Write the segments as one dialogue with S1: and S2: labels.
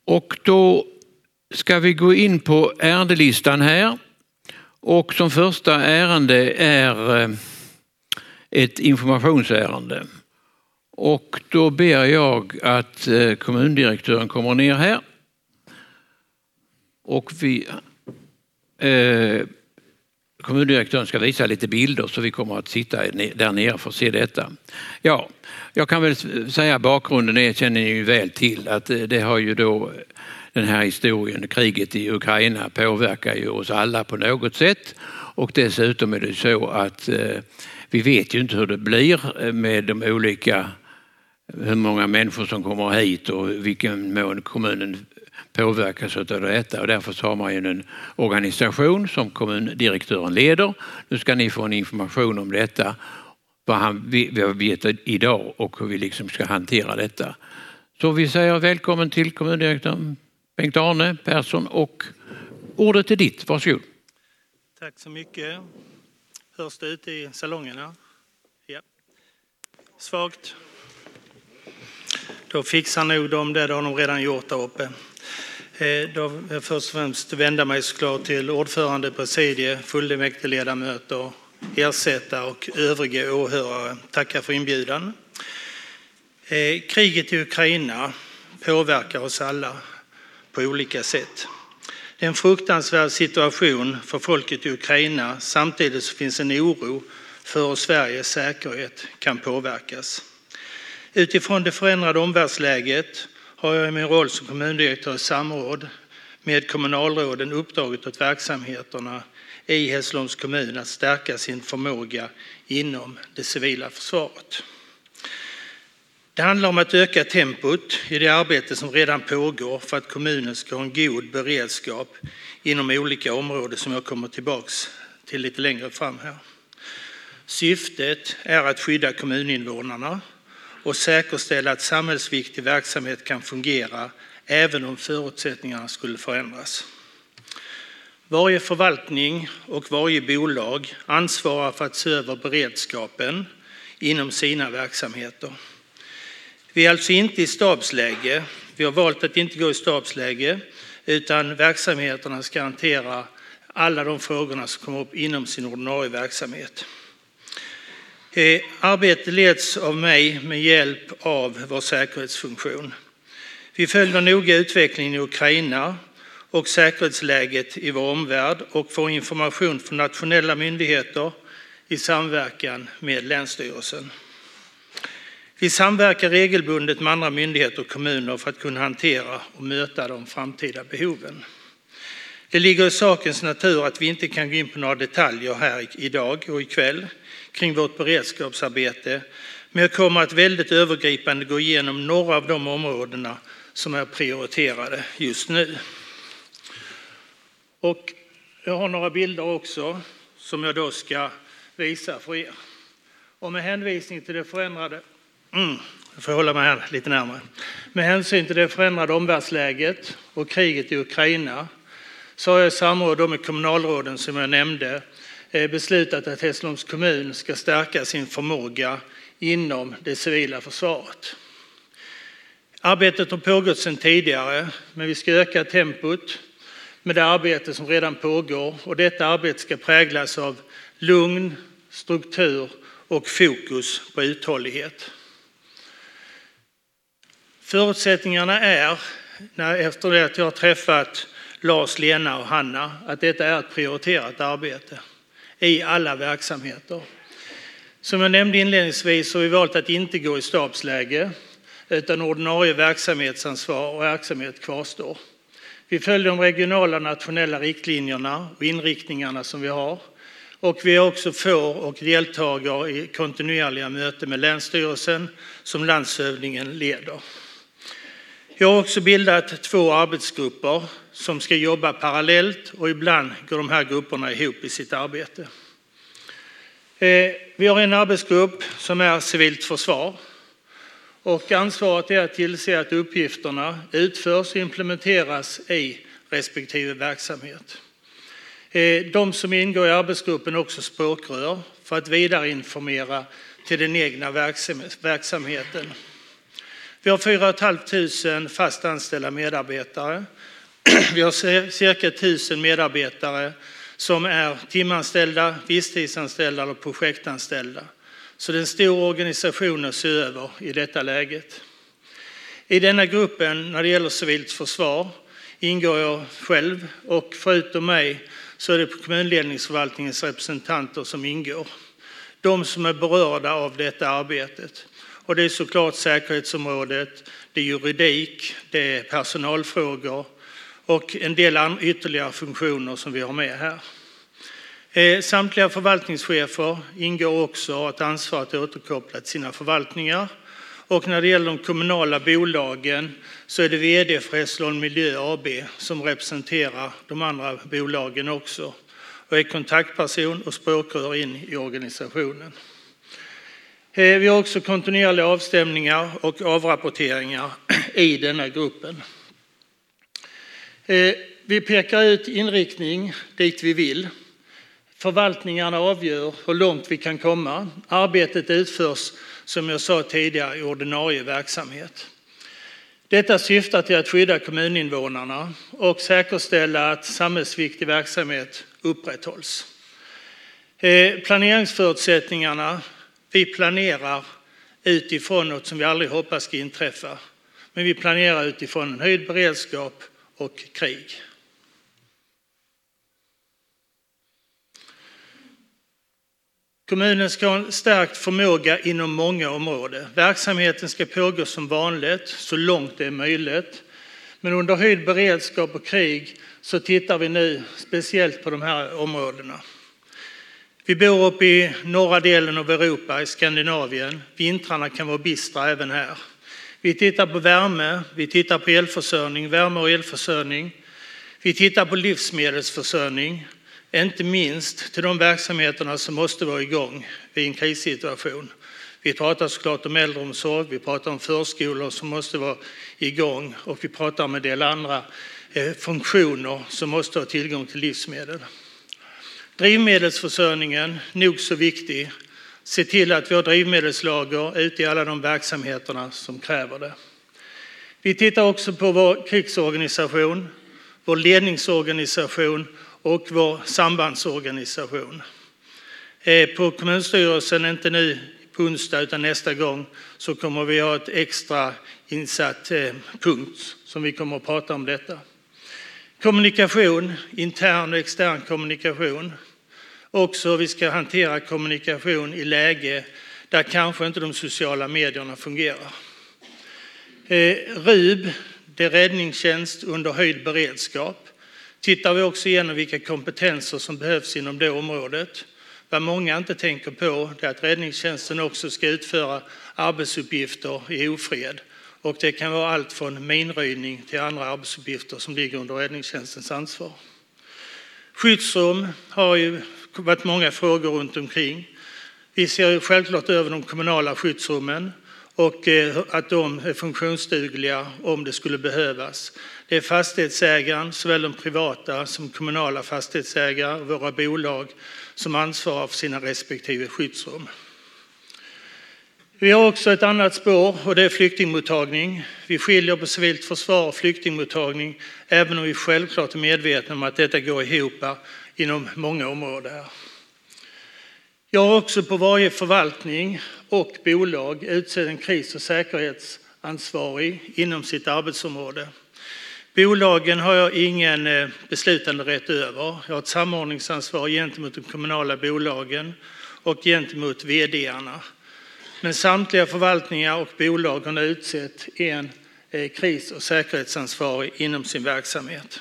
S1: Och då ska vi gå in på ärendelistan här. Och som första ärende är ett informationsärende. Och då ber jag att kommundirektören kommer ner här. Och kommundirektören ska visa lite bilder så vi kommer att sitta där nere för att se detta. Ja, jag kan väl säga bakgrunden känner ni ju väl till att det har ju då den här historien, kriget i Ukraina påverkar ju oss alla på något sätt. Och dessutom är det så att vi vet ju inte hur det blir med de olika, hur många människor som kommer hit och vilken mån kommunen påverkas av detta. Och därför så har man ju en organisation som kommundirektören leder. Nu ska ni få en information om detta, vad vi vet idag och hur vi liksom ska hantera detta. Så vi säger välkommen till kommundirektören Bengt-Arne Persson och ordet är ditt. Varsågod.
S2: Tack så mycket. Hörs det ute i salongerna? Ja. Svagt. Då fixar nog de det, har de redan gjort där uppe. Då vill jag först och främst vända mig såklart till ordförande, presidie, fullmäktigeledamöter, ersättare och övriga åhörare. Tackar för inbjudan. Kriget i Ukraina påverkar oss alla på olika sätt. Det är en fruktansvärd situation för folket i Ukraina, samtidigt så finns en oro för hur Sveriges säkerhet kan påverkas. Utifrån det förändrade omvärldsläget har jag i min roll som kommundirektör i samråd med kommunalråden uppdragit åt verksamheterna i Hässleholms kommun att stärka sin förmåga inom det civila försvaret. Det handlar om att öka tempot i det arbete som redan pågår för att kommunen ska ha en god beredskap inom olika områden som jag kommer tillbaks till lite längre fram här. Syftet är att skydda kommuninvånarna och säkerställa att samhällsviktig verksamhet kan fungera även om förutsättningarna skulle förändras. Varje förvaltning och varje bolag ansvarar för att se över beredskapen inom sina verksamheter. Vi är alltså inte i stabsläge. Vi har valt att inte gå i stabsläge utan verksamheterna ska hantera alla de frågorna som kommer upp inom sin ordinarie verksamhet. Arbetet leds av mig med hjälp av vår säkerhetsfunktion. Vi följer noga utvecklingen i Ukraina och säkerhetsläget i vår omvärld och får information från nationella myndigheter i samverkan med Länsstyrelsen. Vi samverkar regelbundet med andra myndigheter och kommuner för att kunna hantera och möta de framtida behoven. Det ligger i sakens natur att vi inte kan gå in på några detaljer här idag och ikväll kring vårt beredskapsarbete, men jag kommer att väldigt övergripande gå igenom några av de områdena som är prioriterade just nu. Och jag har några bilder också som jag då ska visa för er. Och med hänvisning till det förändrade jag får hålla mig här lite närmare. Med hänsyn till det förändrade omvärldsläget och kriget i Ukraina så har jag i samråd med kommunalråden som jag nämnde beslutat att Hässleholms kommun ska stärka sin förmåga inom det civila försvaret. Arbetet har pågått sedan tidigare, men vi ska öka tempot med det arbete som redan pågår och detta arbete ska präglas av lugn, struktur och fokus på uthållighet. Förutsättningarna är, efter det att jag har träffat Lars, Lena och Hanna, att detta är ett prioriterat arbete i alla verksamheter. Som jag nämnde inledningsvis så har vi valt att inte gå i stabsläge utan ordinarie verksamhetsansvar och verksamhet kvarstår. Vi följer de regionala nationella riktlinjerna och inriktningarna som vi har och vi också får och deltager i kontinuerliga möten med Länsstyrelsen som landshövdingen leder. Jag har också bildat 2 arbetsgrupper som ska jobba parallellt och ibland går de här grupperna ihop i sitt arbete. Vi har en arbetsgrupp som är civilt försvar och ansvaret är att tillse att uppgifterna utförs och implementeras i respektive verksamhet. De som ingår i arbetsgruppen är också språkrör för att vidare informera till den egna verksamheten. Vi har 4 500 fast anställda medarbetare. Vi har cirka 1000 medarbetare som är timanställda, visstidsanställda eller projektanställda. Så det är en stor organisation att se över i detta läget. I denna gruppen när det gäller civilt försvar ingår jag själv och förutom mig så är det kommunledningsförvaltningens representanter som ingår. De som är berörda av detta arbetet. Och det är såklart säkerhetsområdet, det är juridik, det är personalfrågor och en del ytterligare funktioner som vi har med här. Samtliga förvaltningschefer ingår också och har ett ansvar att återkoppla till sina förvaltningar. Och när det gäller de kommunala bolagen så är det vd för Hässleholm Miljö AB som representerar de andra bolagen också och är kontaktperson och språkrör in i organisationen. Vi har också kontinuerliga avstämningar och avrapporteringar i denna gruppen. Vi pekar ut inriktning dit vi vill. Förvaltningarna avgör hur långt vi kan komma. Arbetet utförs, som jag sa tidigare, i ordinarie verksamhet. Detta syftar till att skydda kommuninvånarna och säkerställa att samhällsviktig verksamhet upprätthålls. Planeringsförutsättningarna, vi planerar utifrån något som vi aldrig hoppas ska inträffa. Men vi planerar utifrån en höjd beredskap och krig. Kommunen ska ha en stärkt förmåga inom många områden. Verksamheten ska pågå som vanligt så långt det är möjligt. Men under höjd beredskap och krig så tittar vi nu speciellt på de här områdena. Vi bor uppe i norra delen av Europa, i Skandinavien. Vintrarna kan vara bistra även här. Vi tittar på värme, vi tittar på elförsörjning, värme och elförsörjning. Vi tittar på livsmedelsförsörjning. Inte minst till de verksamheterna som måste vara igång vid en krissituation. Vi pratar såklart om äldreomsorg, vi pratar om förskolor som måste vara igång och vi pratar om en del andra funktioner som måste ha tillgång till livsmedel. Drivmedelsförsörjningen, nog så viktig. Se till att vi har drivmedelslager ute i alla de verksamheterna som kräver det. Vi tittar också på vår krigsorganisation, vår ledningsorganisation och vår sambandsorganisation. På kommunstyrelsen, inte nu på onsdag utan nästa gång, så kommer vi ha ett extra insatt punkt som vi kommer att prata om detta. Kommunikation, intern och extern kommunikation. Också vi ska hantera kommunikation i läge där kanske inte de sociala medierna fungerar. RUB, det är räddningstjänst under höjd beredskap. Tittar vi också igenom vilka kompetenser som behövs inom det området. Vad många inte tänker på är att räddningstjänsten också ska utföra arbetsuppgifter i ofred. Och det kan vara allt från minröjning till andra arbetsuppgifter som ligger under räddningstjänstens ansvar. Skyddsrum har ju varit många frågor runt omkring. Vi ser ju självklart över de kommunala skyddsrummen och att de är funktionsdugliga om det skulle behövas. Det är fastighetsägaren, såväl de privata som kommunala fastighetsägare och våra bolag som ansvarar för sina respektive skyddsrum. Vi har också ett annat spår och det är flyktingmottagning. Vi skiljer på civilt försvar och flyktingmottagning även om vi självklart är medvetna om att detta går ihop inom många områden här. Jag har också på varje förvaltning och bolag utsett en kris- och säkerhetsansvarig inom sitt arbetsområde. Bolagen har jag ingen beslutande rätt över. Jag har ett samordningsansvar gentemot de kommunala bolagen och gentemot vd:arna. Men samtliga förvaltningar och bolag har utsett en kris- och säkerhetsansvarig inom sin verksamhet.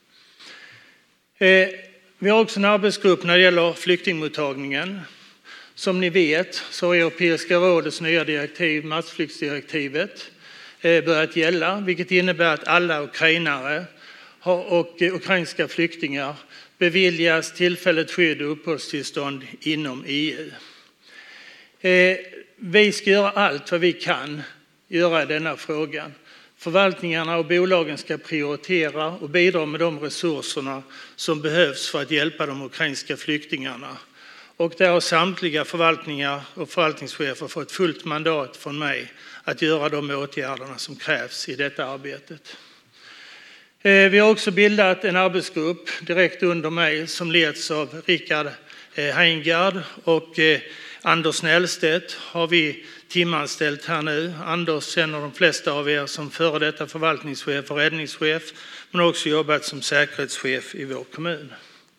S2: Vi har också en arbetsgrupp när det gäller flyktingmottagningen. Som ni vet så har Europeiska rådets nya direktiv, massflyktsdirektivet, börjat gälla, vilket innebär att alla ukrainare och ukrainska flyktingar beviljas tillfälligt skydd och uppehållstillstånd inom EU. Vi ska göra allt vad vi kan göra i denna frågan. Förvaltningarna och bolagen ska prioritera och bidra med de resurserna som behövs för att hjälpa de ukrainska flyktingarna. Och där har samtliga förvaltningar och förvaltningschefer fått fullt mandat från mig att göra de åtgärderna som krävs i detta arbetet. Vi har också bildat en arbetsgrupp direkt under mig som leds av Rickard Heingard och Anders Nällstedt har vi timanställt här nu. Anders känner de flesta av er som före detta förvaltningschef och räddningschef, men också jobbat som säkerhetschef i vår kommun.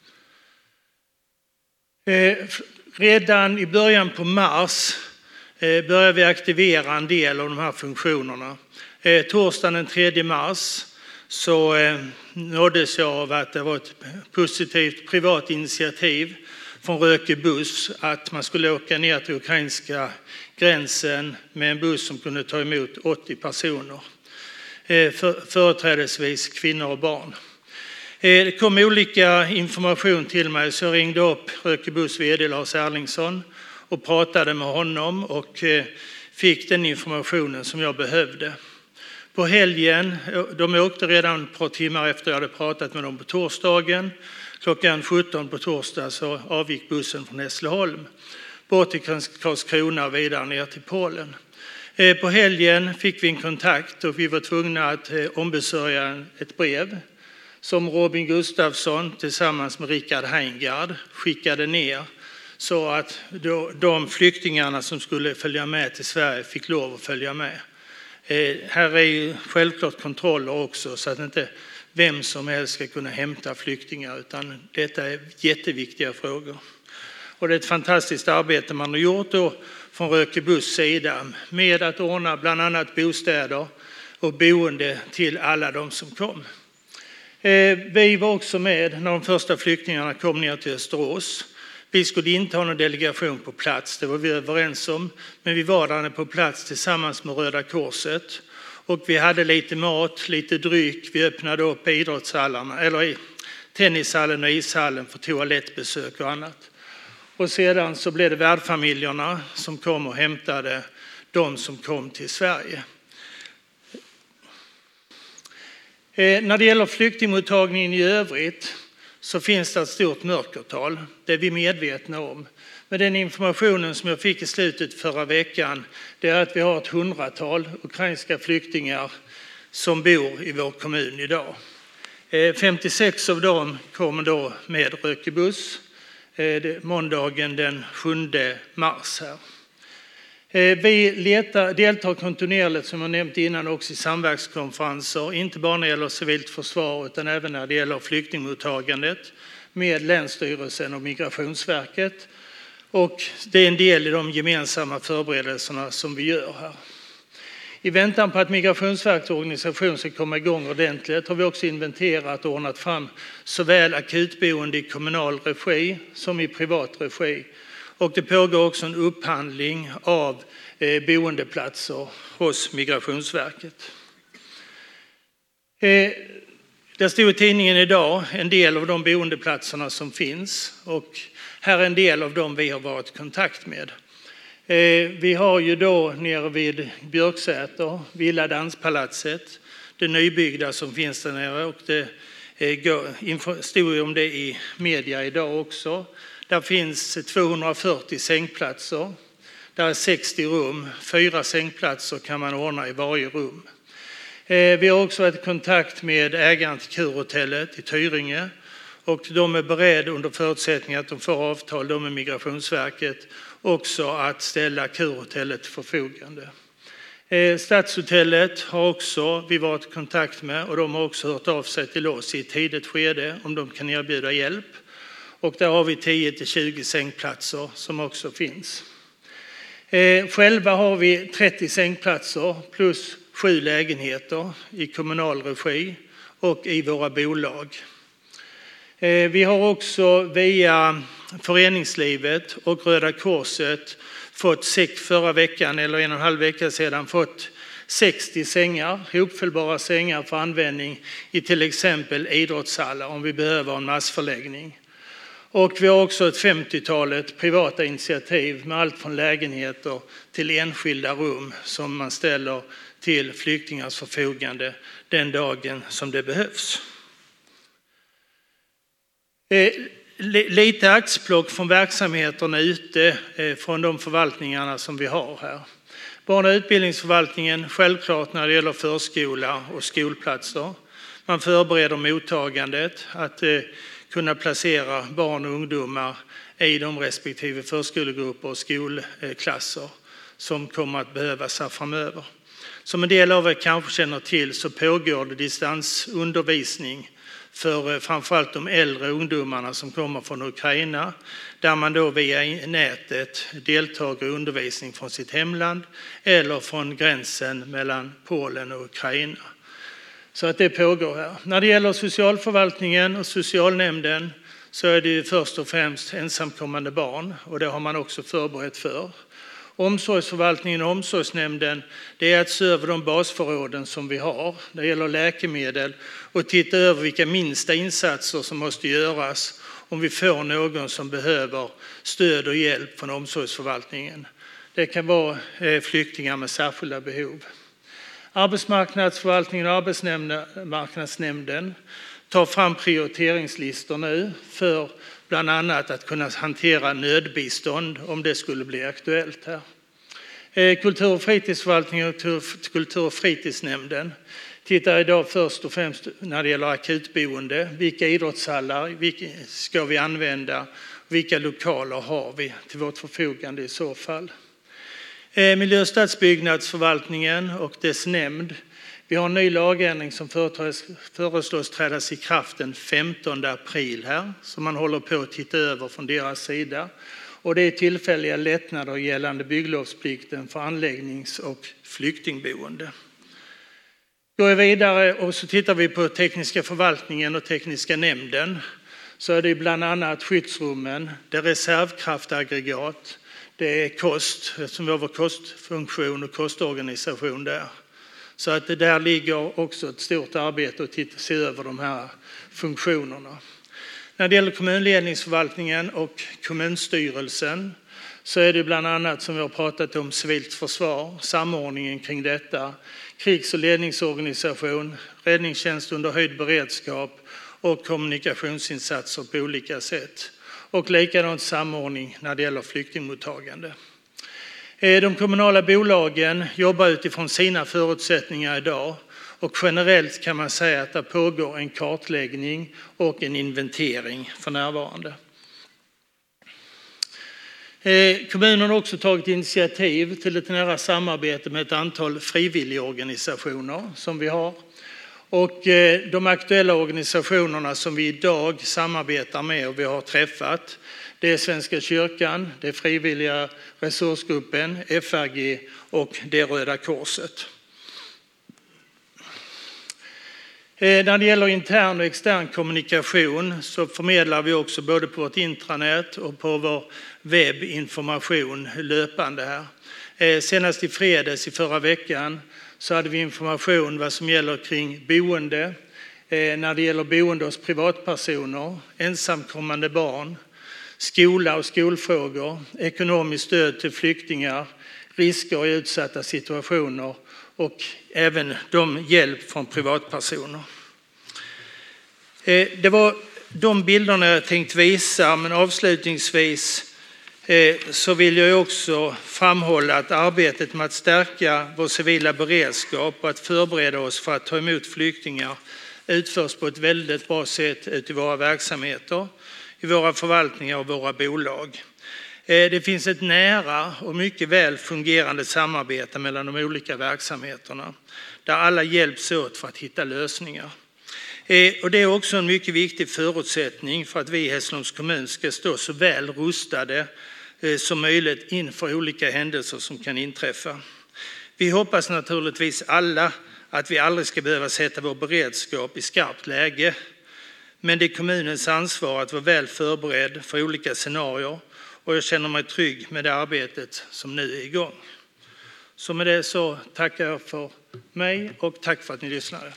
S2: Redan i början på mars började vi aktivera en del av de här funktionerna. Torsdagen den 3 mars så nåddes jag av att det var ett positivt privat initiativ från Röke Buss att man skulle åka ner till ukrainska gränsen med en buss som kunde ta emot 80 personer, företrädesvis kvinnor och barn. Det kom olika information till mig så jag ringde upp Röke Buss vd Lars Erlingsson och pratade med honom och fick den informationen som jag behövde. På helgen, de åkte redan ett par timmar efter jag hade pratat med dem på torsdagen. Klockan 17 på torsdag så avgick bussen från Hässleholm bort till Karlskrona och vidare ner till Polen. På helgen fick vi en kontakt och vi var tvungna att ombesörja ett brev som Robin Gustafsson tillsammans med Rickard Heingard skickade ner så att de flyktingarna som skulle följa med till Sverige fick lov att följa med. Här är ju självklart kontroller också så att inte vem som helst ska kunna hämta flyktingar utan detta är jätteviktiga frågor. Och det är ett fantastiskt arbete man har gjort då från Röke Buss sida med att ordna bland annat bostäder och boende till alla de som kom. Vi var också med när de första flyktingarna kom ner till Österås. Vi skulle inte ha någon delegation på plats, det var vi överens om. Men vi var där på plats tillsammans med Röda Korset. Och vi hade lite mat, lite dryck. Vi öppnade upp idrottshallarna, eller tennishallen och ishallen för toalettbesök och annat. Och sedan så blev det värdfamiljerna som kom och hämtade de som kom till Sverige. När det gäller flyktingmottagningen i övrigt så finns det ett stort mörkertal. Det är vi medvetna om. Men den informationen som jag fick i slutet förra veckan det är att vi har ett 100-tal ukrainska flyktingar som bor i vår kommun idag. 56 av dem kommer då med Röke Buss måndagen den 7 mars här. Vi deltar kontinuerligt som jag nämnt innan också i samverkskonferenser, inte bara när det gäller civilt försvar utan även när det gäller flyktingmottagandet med Länsstyrelsen och Migrationsverket. Och det är en del i de gemensamma förberedelserna som vi gör här. I väntan på att Migrationsverkets organisation ska komma igång ordentligt har vi också inventerat och ordnat fram såväl akutboende i kommunal regi som i privat regi. Och det pågår också en upphandling av boendeplatser hos Migrationsverket. Det stod i tidningen idag en del av de boendeplatserna som finns och här är en del av dem vi har varit i kontakt med. Vi har ju då nere vid Björksäter, Villa Danspalatset, det nybyggda som finns där nere och det stod om det i media idag också. Där finns 240 sängplatser, där är 60 rum, 4 sängplatser kan man ordna i varje rum. Vi har också varit i kontakt med ägaren till Kurhotellet i Tyringe och de är beredda under förutsättning att de får avtal med Migrationsverket också att ställa Kurhotellet till förfogande. Stadshotellet har också vi varit i kontakt med och de har också hört av sig till oss i ett tidigt skede om de kan erbjuda hjälp. Och där har vi 10-20 sängplatser som också finns. Själva har vi 30 sängplatser plus 7 lägenheter i kommunal regi och i våra bolag. Vi har också via föreningslivet och Röda Korset förra veckan eller 1,5 vecka sedan fått 60 sängar, hopfällbara sängar för användning i till exempel idrottshallar om vi behöver en massförläggning. Och vi har också ett 50-talet privata initiativ med allt från lägenheter till enskilda rum som man ställer till flyktingars förfogande den dagen som det behövs. Lite axplock från verksamheterna ute från de förvaltningarna som vi har här. Barn- och utbildningsförvaltningen, självklart när det gäller förskola och skolplatser. Man förbereder mottagandet, att kunna placera barn och ungdomar i de respektive förskolegrupper och skolklasser som kommer att behövas här framöver. Som en del av er kanske känner till så pågår det distansundervisning för framförallt de äldre ungdomarna som kommer från Ukraina, där man då via nätet deltar i undervisning från sitt hemland eller från gränsen mellan Polen och Ukraina. Så att det pågår här. När det gäller socialförvaltningen och socialnämnden så är det ju först och främst ensamkommande barn, och det har man också förberett för. Omsorgsförvaltningen och omsorgsnämnden, det är att se över de basförråden som vi har. Det gäller läkemedel och titta över vilka minsta insatser som måste göras om vi får någon som behöver stöd och hjälp från omsorgsförvaltningen. Det kan vara flyktingar med särskilda behov. Arbetsmarknadsförvaltningen och arbetsmarknadsnämnden tar fram prioriteringslistor nu för bland annat att kunna hantera nödbistånd om det skulle bli aktuellt här. Kultur- och fritidsförvaltningen och kultur- och fritidsnämnden tittar idag först och främst när det gäller akutboende. Vilka idrottshallar ska vi använda? Vilka lokaler har vi till vårt förfogande i så fall? Miljö- och stadsbyggnadsförvaltningen och dess nämnd. Vi har en ny lagändring som föreslås trädas i kraft den 15 april här, som man håller på att titta över från deras sida. Och det är tillfälliga lättnader gällande bygglovsplikten för anläggnings- och flyktingboende. Går vi vidare och så tittar vi på tekniska förvaltningen och tekniska nämnden, så är det bland annat skyddsrummen, det är reservkraftaggregat, det är kost, som vi har vår kostfunktion och kostorganisation där. Så att det där ligger också ett stort arbete att se över de här funktionerna. När det gäller kommunledningsförvaltningen och kommunstyrelsen så är det bland annat, som vi har pratat om, civilt försvar, samordningen kring detta, krigs- och ledningsorganisation, räddningstjänst under höjd beredskap och kommunikationsinsatser på olika sätt. Och likadant samordning när det gäller flyktingmottagande. De kommunala bolagen jobbar utifrån sina förutsättningar idag, och generellt kan man säga att det pågår en kartläggning och en inventering för närvarande. Kommunen har också tagit initiativ till ett nära samarbete med ett antal frivilligorganisationer som vi har. Och de aktuella organisationerna som vi idag samarbetar med och vi har träffat, det är Svenska kyrkan, det är Frivilliga resursgruppen, FRG och det är Röda Korset. När det gäller intern och extern kommunikation så förmedlar vi också både på vårt intranät och på vår webbinformation löpande här. Senast i fredags i förra veckan så hade vi information vad som gäller kring boende, när det gäller boende hos privatpersoner, ensamkommande barn, skola och skolfrågor, ekonomiskt stöd till flyktingar, risker i utsatta situationer och även hjälp från privatpersoner. Det var de bilderna jag tänkt visa, men avslutningsvis så vill jag också framhålla att arbetet med att stärka vår civila beredskap och att förbereda oss för att ta emot flyktingar utförs på ett väldigt bra sätt ute i våra verksamheter, i våra förvaltningar och våra bolag. Det finns ett nära och mycket väl fungerande samarbete mellan de olika verksamheterna där alla hjälps åt för att hitta lösningar. Och det är också en mycket viktig förutsättning för att vi i Hässleholms kommun ska stå så väl rustade som möjligt inför olika händelser som kan inträffa. Vi hoppas naturligtvis alla att vi aldrig ska behöva sätta vår beredskap i skarpt läge, men det är kommunens ansvar att vara väl förberedd för olika scenarier, och jag känner mig trygg med det arbetet som nu är igång. Så med det så tackar jag för mig och tack för att ni lyssnade.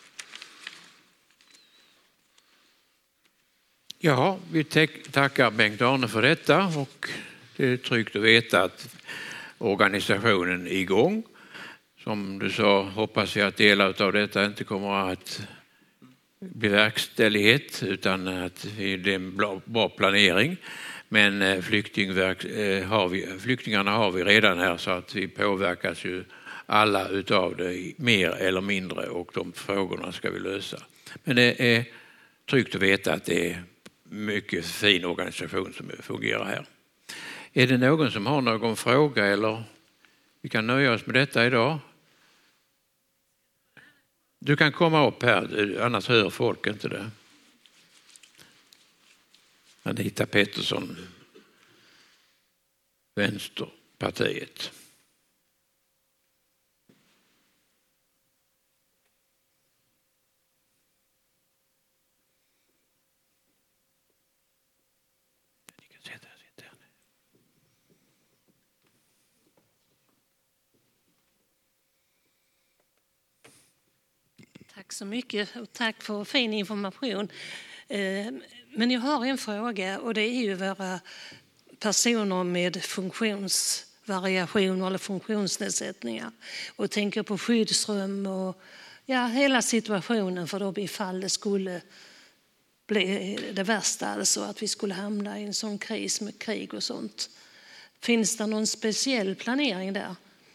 S1: Ja, vi tackar Bengt-Arne för detta, och det är tryggt att veta att organisationen är igång. Som du sa hoppas jag att delar av detta inte kommer att bli verkställighet utan att det är en bra planering. Men flyktingarna har vi redan här, så att vi påverkas ju alla utav det mer eller mindre, och de frågorna ska vi lösa. Men det är tryggt att veta att det är mycket fin organisation som fungerar här. Är det någon som har någon fråga, eller vi kan nöja oss med detta idag? Du kan komma upp här, annars hör folk inte det. Anita Pettersson, Vänsterpartiet.
S3: Tack så mycket och tack för fin information. Men jag har en fråga, och det är ju våra personer med funktionsvariationer eller funktionsnedsättningar. Och tänker på skyddsrum och hela situationen för dem ifall det skulle bli det värsta, alltså att vi skulle hamna i en sån kris med krig och sånt. Finns det någon speciell planering där?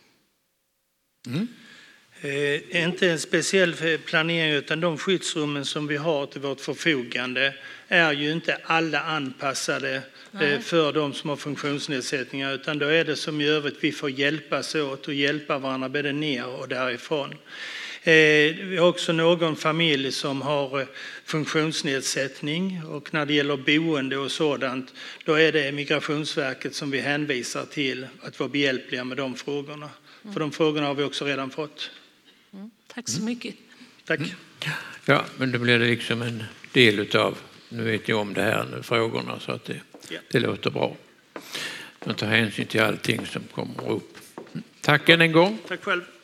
S2: Inte en speciell planering, utan de skyddsrummen som vi har till vårt förfogande är ju inte alla anpassade för de som har funktionsnedsättningar, utan då är det som i övrigt, vi får hjälpas åt och hjälpa varandra både ner och därifrån. Vi har också någon familj som har funktionsnedsättning, och när det gäller boende och sådant, då är det Migrationsverket som vi hänvisar till att vara behjälpliga med de frågorna. För de frågorna har vi också redan fått.
S3: Tack så mycket.
S2: Tack.
S1: Ja, men då blir det liksom en del utav, nu vet jag om det här frågorna, så att det låter bra. Man tar hänsyn till allting som kommer upp. Tack än en gång.
S2: Tack själv.